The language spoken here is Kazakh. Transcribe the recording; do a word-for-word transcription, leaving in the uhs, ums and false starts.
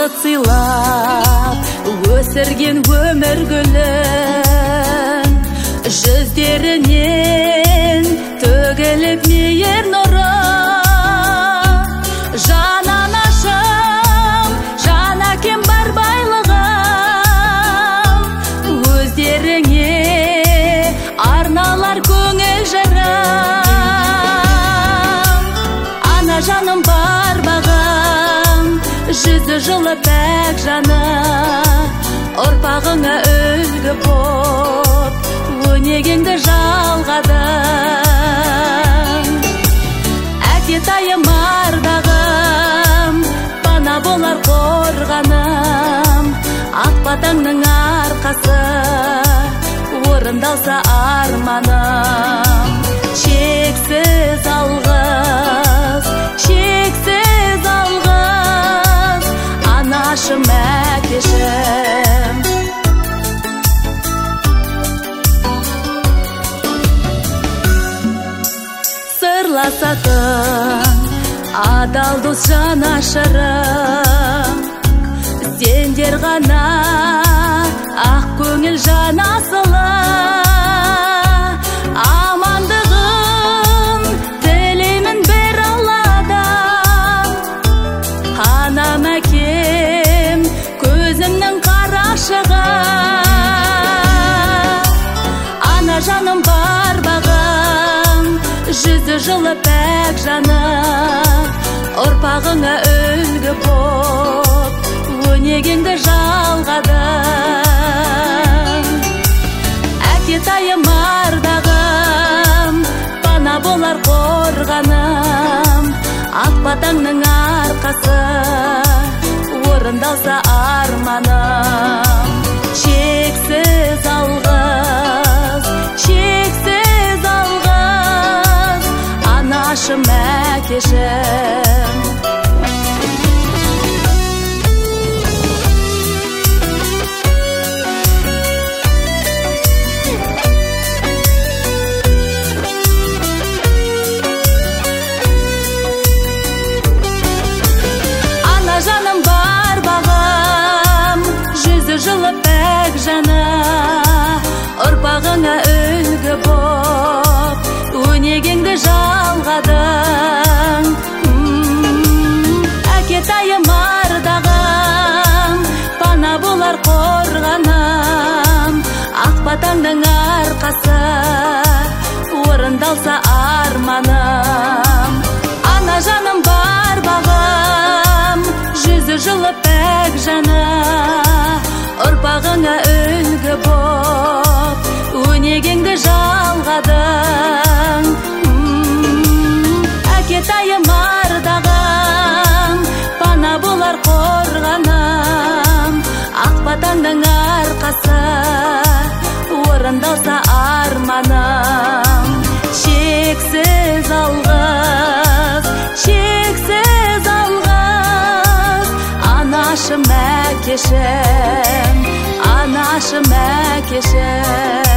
бақыт сыйлап өсірген өмір гүлін, жүздерінен төгіліп мейір нұры. Жан анашым, жан әкем бар байлығым, өздеріңе арналар көңіл жырым. Ана жаным бар бағым, жүзі жылы пәк жаны, ұрпағыңа үлгі боп өнегеңді жалғадым. Әкетайым ардағым, пана болар қорғаным, ақ батаңның арқасы орындалса арманым. Шексіз алғыс, шексіз алғыс, анашым, әкешім. Сырласатын адал дос жанашырым, сендер ғана ақ көңіл жан асылы. Амандығын тілеймін бір Алладан, анам әкем көзімнің қарашығы. Ана жаным бар бағым, жүзі жылы пәк жаны, ұрпағыңа үлгі боп өнегеңді жалғадым. Әкетайым ардағым, пана болар қорғаным, ақ батаңның арқасы орындалса арманым. Шексіз алғыс, шексіз алғыс, анашым, әкешім. Ана жаным бар бағым, жүзі жылы пәк жаны, ұрпағыңа үлгі боп өнегеңді жалғадың. Әкетайым ардағым, пана болар қорғаным, ақ батаңның арқасы орындалса арманым. Ана жаным бар бағым, жүзі жылы пәк жаны, ұрпағыңа үлгі боп өнегеңді жалғадың. Әкетайым ардағым, пана болар қорғаным, ақ батаңның арқасы орындалса арманым. Шексіз алғыс, шексіз алғыс, анашым, әкешім, анашым, әкешім.